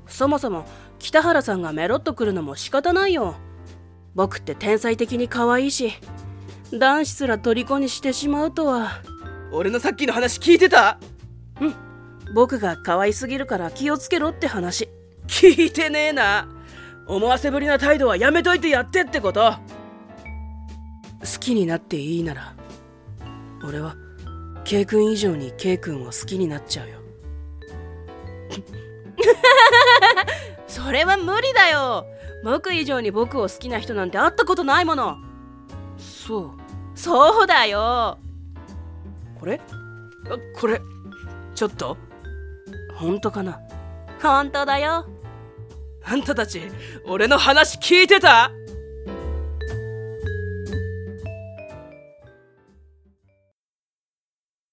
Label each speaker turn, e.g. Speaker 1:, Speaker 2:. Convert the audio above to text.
Speaker 1: そもそも北原さんがメロッとくるのも仕方ないよ。僕って天才的に可愛いし、男子すら虜にしてしまうとは。
Speaker 2: 俺のさっきの話聞いてた？
Speaker 1: うん、僕が可愛すぎるから気をつけろって話。
Speaker 2: 聞いてねえな。思わせぶりな態度はやめといてやってってこと。
Speaker 1: 好きになっていいなら、俺は K 君以上に K 君を好きになっちゃうよ。それは無理だよ。僕以上に僕を好きな人なんて会ったことないもの。そうだよ。
Speaker 2: これちょっと
Speaker 1: 本当かな？
Speaker 3: 本当だよ。
Speaker 2: あんたたち俺の話聞いてた？